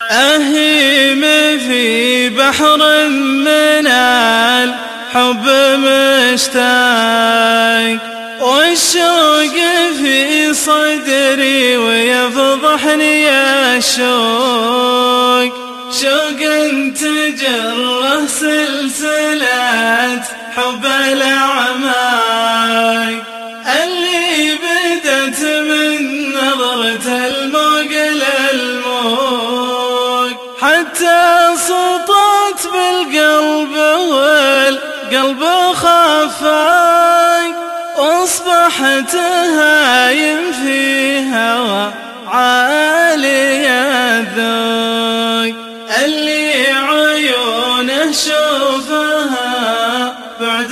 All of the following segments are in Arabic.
أهيم في بحر من الحب مشتاق، والشوق في صدري ويفضحني الشوق، شوق تجره سلسلة حب الأعماق، اللي بدت من نظرة الموج للموج، حتى سطت بالقلب والقلب خفاق، واصبحت هايم في هوى عالي الذوق، اللي عيونه شوفها بعد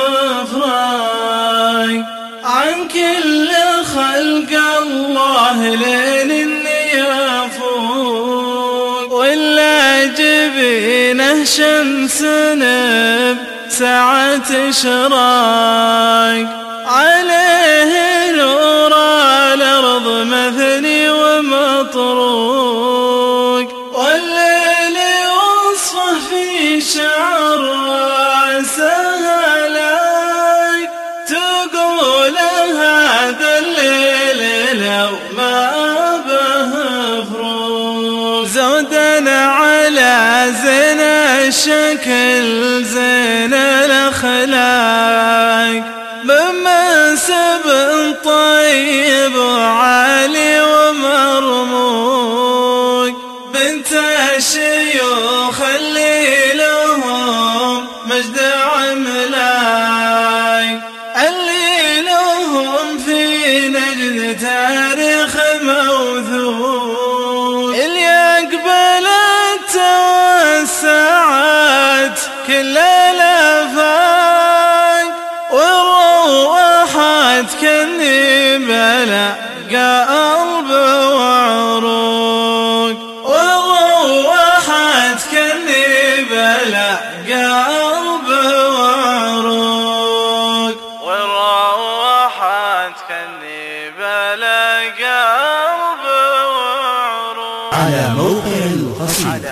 وفراق، عن كل خلق الله لين إني أفوق، ولا جبينه شمس بساعة إشراق، عليه نور الأرض مثني ومطروق، والليل وصفه في شعر رأسه لاق، تقول هذا الليل لو ما به فروق، زودنا على زين الشكل زين الأخلاق، بمنسب طيب وعالي ومرموق، بنت الشيوخ اللي لهم مجد عملاق، اللي لهم في نجد تاريخ موثوق، اللي يقبل التوسعات كل الآفاق، والروحات كني بلقى قلب وعروق، والروحات كني بلقى قلب وعروق، والروحات كني بلقى قلب وعروق. على موقع القصيدة